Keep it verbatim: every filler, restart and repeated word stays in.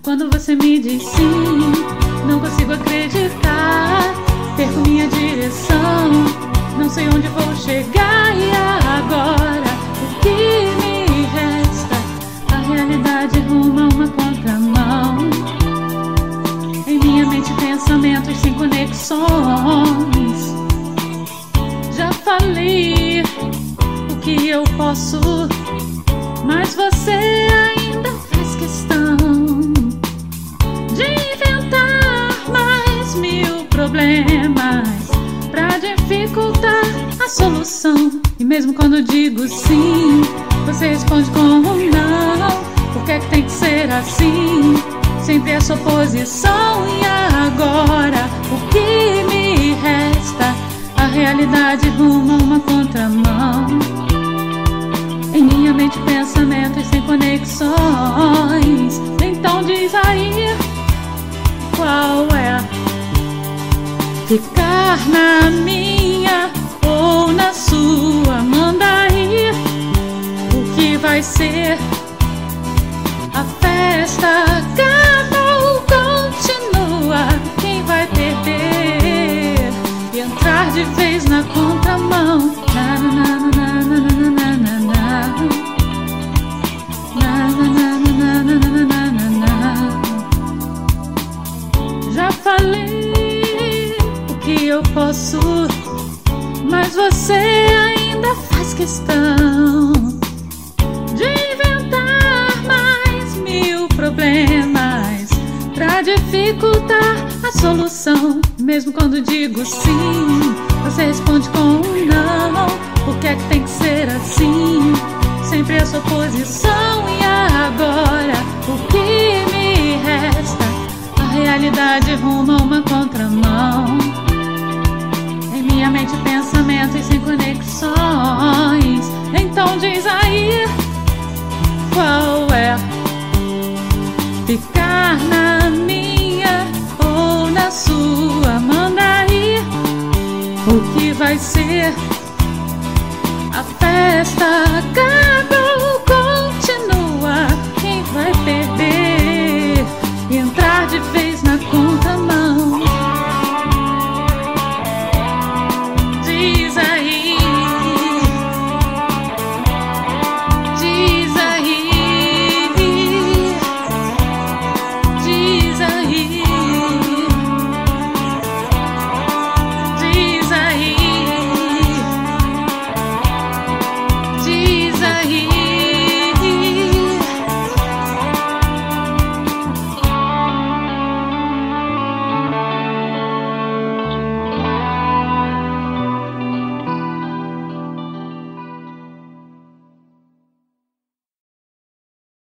Quando você me diz sim, não consigo acreditar. Perco minha direção, não sei onde vou chegar. E agora, o que me resta? A realidade ruma uma contramão. Em minha mente pensamentos sem conexões. Já falei o que eu posso, mas você ainda faz questão de inventar mais mil problemas pra dificultar a solução. E mesmo quando digo sim, você responde com um não. Por que é que tem que ser assim? Sempre essa oposição. E agora, o que me resta? A realidade ruma uma contramão. Em minha mente pensamentos sem conexões. Então diz aí, qual é? Ficar na minha ou na sua? Manda aí, o que vai ser? A festa acaba ou continua? Quem vai perder e entrar de vez na contramão? Na, na, na, na, na, na, na, na, na. Na, na, na, na, na, na, na, na, na. Já falei o que eu posso, mas você ainda faz questão de inventar mais mil problemas pra dificultar a solução. Mesmo quando digo sim, você responde com um não. Por que é que tem que ser assim? Sempre essa oposição. E agora, o que me resta? A realidade ruma uma contramão. Em minha mente pensamentos sem conexões. Então diz aí, qual é? Ficar na minha ou na sua? Manda aí, o que vai ser? A festa